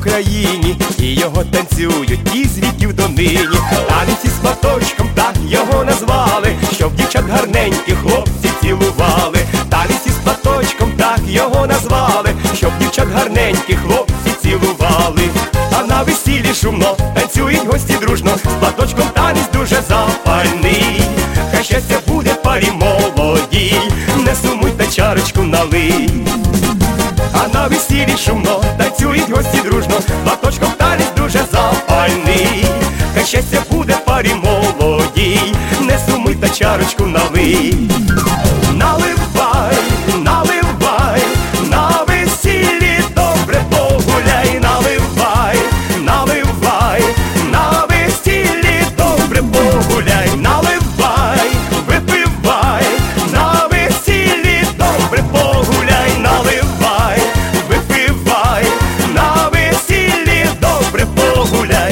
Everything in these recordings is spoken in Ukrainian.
Україні, і його танцюють із віків до нині. Танець із платочком, так його назвали, щоб дівчат гарненькі хлопці цілували. Танець із платочком, так його назвали, щоб дівчат гарненькі хлопці цілували. А на весіллі шумно танцюють гості дружно, з платочком танець дуже запальний. Хай щастя буде парі молодій, не сумуй та чарочку налий. А на весіллі шумно танцюють гості дружно, платочком танець дуже запальний. Хай щастя буде парі молодій, не сумуй та чарочку налий. Наливай, наливай, на весіллі добре погуляй. Наливай, наливай, на весіллі добре погуляй. Наливай, випивай, на весіллі добре погуляй. Наливай, випивай, на весіллі добре погуляй.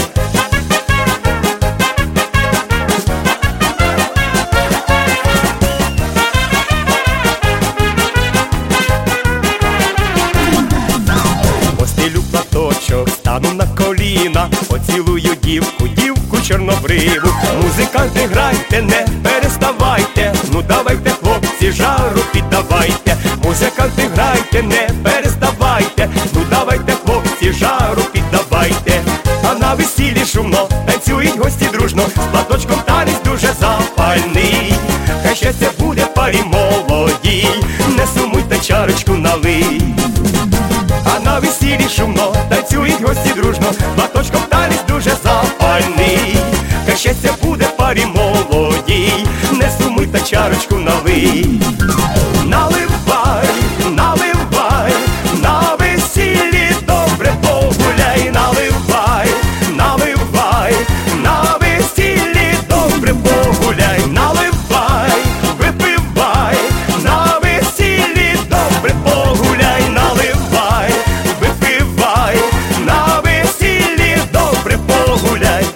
Постелю платочок, стану на коліна, поцілую дівку, дівку чорнобриву. Музиканти, грайте, не переставайте, ну давайте, хлопці, жару піддавайте. Музиканти, грайте, не переставайте, ну давайте, хлопці, жару піддавайте. А на весіллі шумно танцюють гості дружно, з платочком танець дуже запальний. Хай щастя буде парі молодій, не сумуй та чарочку налий. А на весіллі шумно танцюють гості дружно, платочком танець дуже запальний. Хай щастя буде парі молодій, не сумуй та чарочку налий. Наливай, наливай, на весіллі добре погуляй. Наливай, наливай, на весіллі добре погуляй. Наливай, випивай, на весіллі добре погуляй. Наливай, випивай, на весіллі добре погуляй.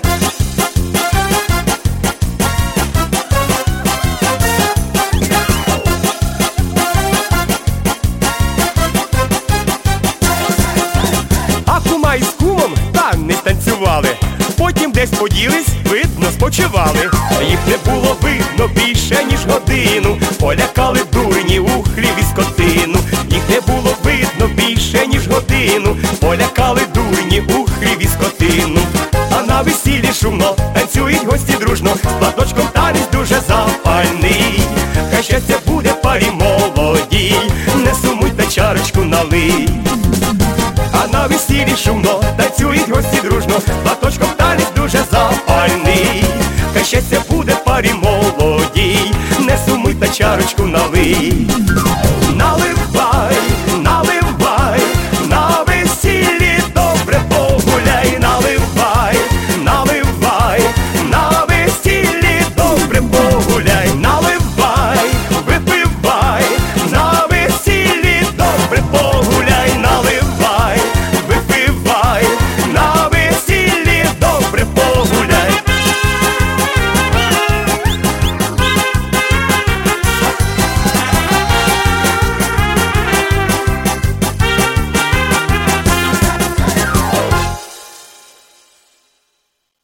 А кума із кумом танець танцювали, потім десь поділись, видно, спочивали. Їх не було видно більше, ніж годину, полякали дурні у хліві скотину. Їх не було видно більше, ніж годину, полякали дурні у хліві скотину. А на весіллі шумно танцюють гості дружно, з платочком танець дуже запальний. Хай щастя буде парі молодій, не сумуй та чарочку налий. А на весіллі шумно танцюють гості дружно, платочком танець дуже запальний. Хай щастя буде парі молодій, не сумуй та чарочку налий.